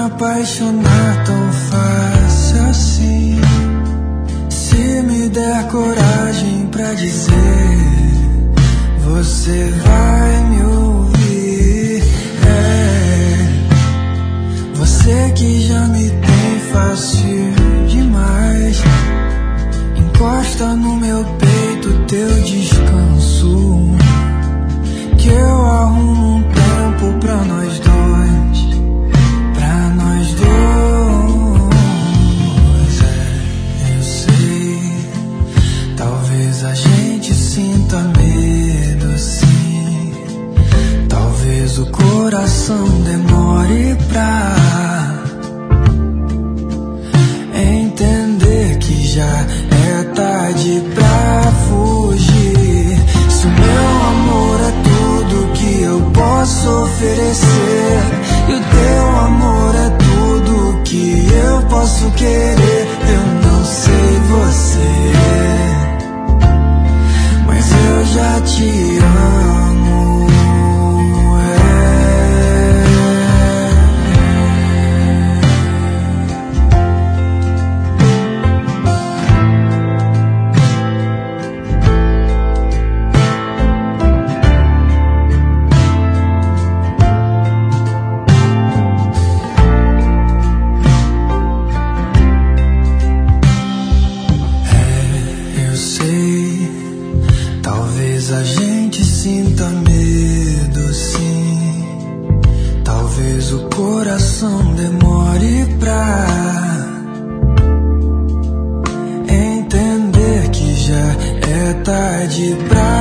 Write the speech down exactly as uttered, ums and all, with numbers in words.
apaixonar tão fácil assim. Se me der coragem pra dizer, você vai me ouvir. É, você que já me tem fácil demais. Encosta no meu peito teu descanso, que eu arrumo um tempo pra nós dois, pra nós dois. É, eu sei, talvez a gente sinta medo, sim. Talvez o coração demore pra entender que já é tarde pra fugir. Se o meu amor é tudo que eu posso oferecer, e o teu amor é tudo que eu posso querer, eu não sei você, mas eu já te amo. A gente sinta medo, sim. Talvez o coração demore pra entender que já é tarde pra